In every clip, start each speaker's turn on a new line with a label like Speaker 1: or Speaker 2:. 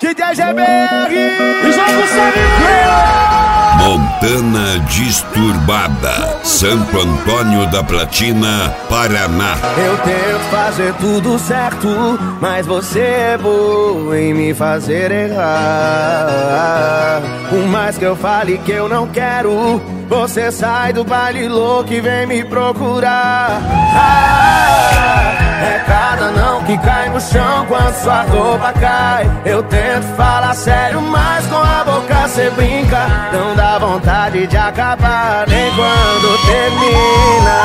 Speaker 1: DJ GBR
Speaker 2: e joga o sangue.
Speaker 3: Montana Disturbada, Santo Antônio da Platina, Paraná.
Speaker 1: Eu tento fazer tudo certo, mas você é boa em me fazer errar. Por mais que eu fale que eu não quero, você sai do baile louco e vem me procurar. É cada não que cai no chão quando sua roupa cai. Eu tento falar sério, mas com a boca cê brinca. Não dá vontade de acabar nem quando termina.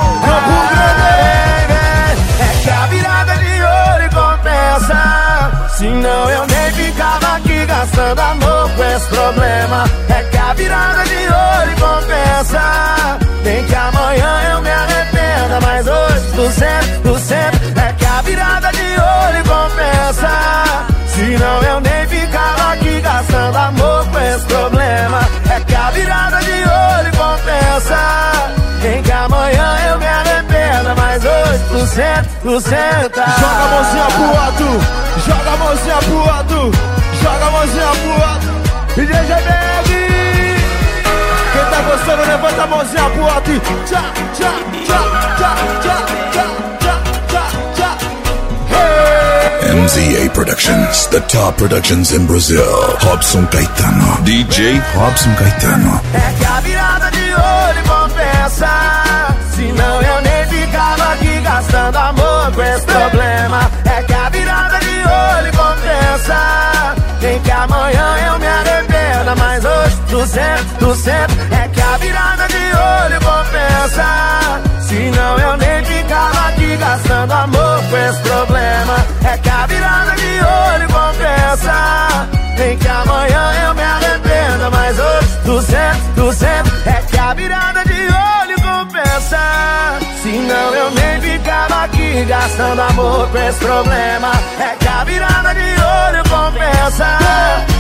Speaker 1: É que a virada de olho compensa, senão eu nem ficava aqui gastando amor com esse problema. É que a virada de olho compensa, nem que amanhã eu me arrependa, mas hoje 200%. É que a virada de olho compensa, senão eu nem ficava aqui gastando amor com esse problema. É que a virada de olho compensa, nem que amanhã eu me arrependa, mas hoje 200%.
Speaker 2: Joga a mãozinha pro alto, joga a mãozinha pro alto, joga a mãozinha pro alto.
Speaker 1: DJ GBR,
Speaker 2: quem tá gostando, levanta a mãozinha pro alto e tchá, tchá, tchá, tchá, tchá, tchá, tchá, tchá, tchá.
Speaker 4: MZA Productions, the top productions in Brazil. Robson Caetano, DJ Robson Caetano.
Speaker 1: É que a virada de olho compensa, senão eu nem ficava aqui gastando amor com esse problema. É que a virada de olho compensa, nem que amanhã eu me arrependa, mas hoje 200%. É que a virada de olho compensa, senão eu nem ficava aqui gastando amor com esse problema. É que a virada de olho compensa, nem que amanhã eu me arrependa, mas hoje 200%. É que a virada de olho compensa, senão eu nem ficava aqui gastando amor com esse problema. É que a virada de olho compensa,